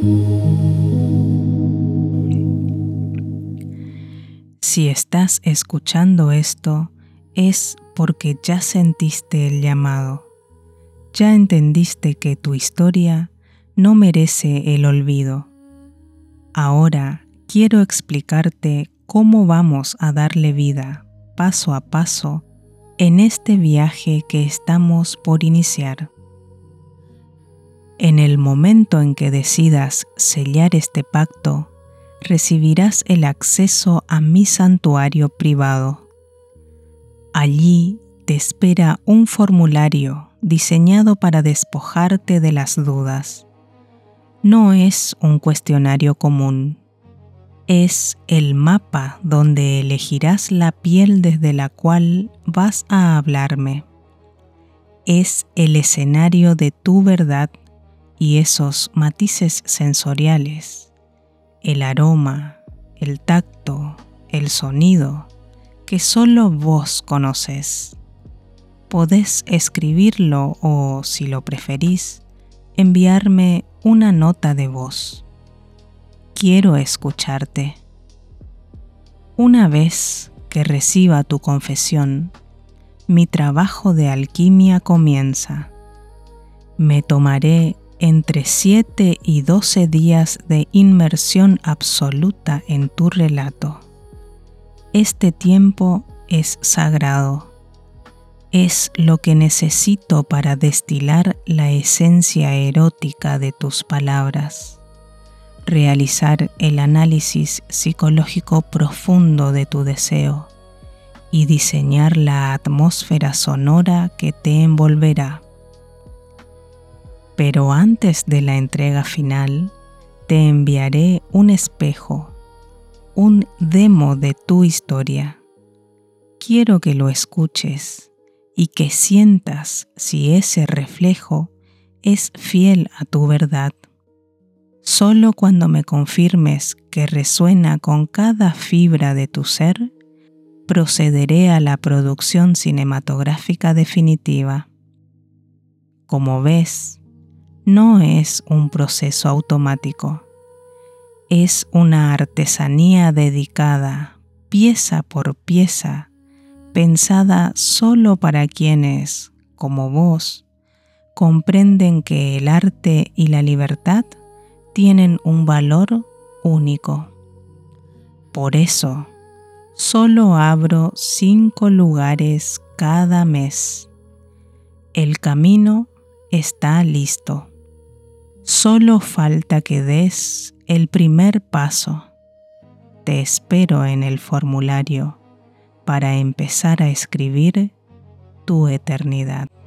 Si estás escuchando esto, es porque ya sentiste el llamado. Ya entendiste que tu historia no merece el olvido. Ahora quiero explicarte cómo vamos a darle vida, paso a paso, en este viaje que estamos por iniciar. En el momento en que decidas sellar este pacto, recibirás el acceso a mi santuario privado. Allí te espera un formulario diseñado para despojarte de las dudas. No es un cuestionario común. Es el mapa donde elegirás la piel desde la cual vas a hablarme. Es el escenario de tu verdad y esos matices sensoriales, el aroma, el tacto, el sonido, que solo vos conoces. Podés escribirlo o, si lo preferís, enviarme una nota de voz. Quiero escucharte. Una vez que reciba tu confesión, mi trabajo de alquimia comienza. Me tomaré entre 7 y 12 días de inmersión absoluta en tu relato. Este tiempo es sagrado. Es lo que necesito para destilar la esencia erótica de tus palabras, realizar el análisis psicológico profundo de tu deseo y diseñar la atmósfera sonora que te envolverá. Pero antes de la entrega final, te enviaré un espejo, un demo de tu historia. Quiero que lo escuches y que sientas si ese reflejo es fiel a tu verdad. Solo cuando me confirmes que resuena con cada fibra de tu ser, procederé a la producción cinematográfica definitiva. Como ves, no es un proceso automático. Es una artesanía dedicada, pieza por pieza, pensada solo para quienes, como vos, comprenden que el arte y la libertad tienen un valor único. Por eso, solo abro 5 lugares cada mes. El camino está listo. Solo falta que des el primer paso. Te espero en el formulario para empezar a escribir tu eternidad.